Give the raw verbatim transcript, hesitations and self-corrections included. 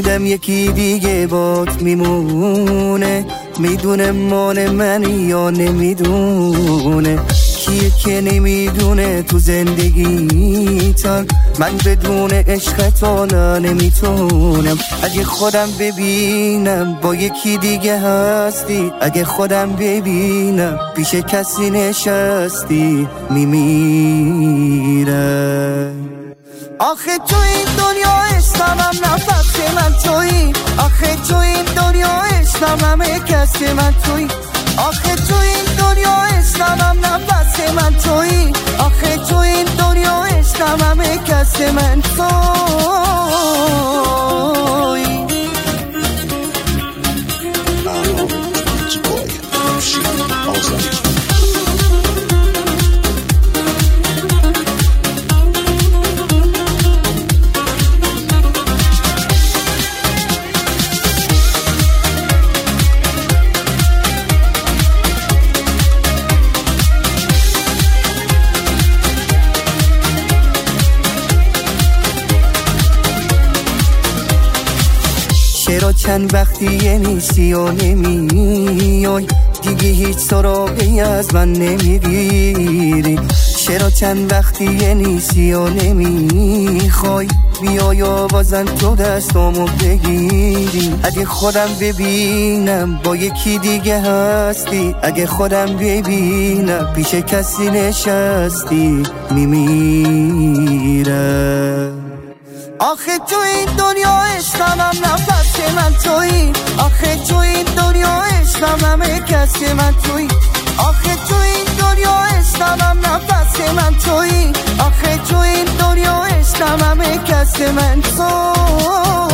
میدم یکی دیگه بات میمونه، میدونه مال منی یا نمیدونه. کیه که نمیدونه تو زندگی تا من بدون عشق تا نمیتونم. اگه خودم ببینم با یکی دیگه هستی، اگه خودم ببینم پیش کسی نشستی، میمیرم. آخه تو این دنیا عشقم نفس من تویی، آخه تو این دنیا عشقم همه کس من تویی، آخه تو این دنیا عشقم نفس من تویی، آخه تو این دنیا عشقم همه کس من تویی. چرا چند وقتی نیستی و نمیای، دیگه هیچ سراغی از من نمیگیری. چرا چند وقتی نیستی و نمیخوای بیای و بازن تو دستامو بگیری. اگه خودم ببینم با یکی دیگه هستی، اگه خودم ببینم پیش کسی نشستی، میمیرم. آخه تو این دنیا عشقم نفس من تویی، آخه تو این دنیا عشقم همه کس من تویی، آخه تو این دنیا عشقم نفس من تویی، آخه تو این دنیا عشقم همه کس من تویی.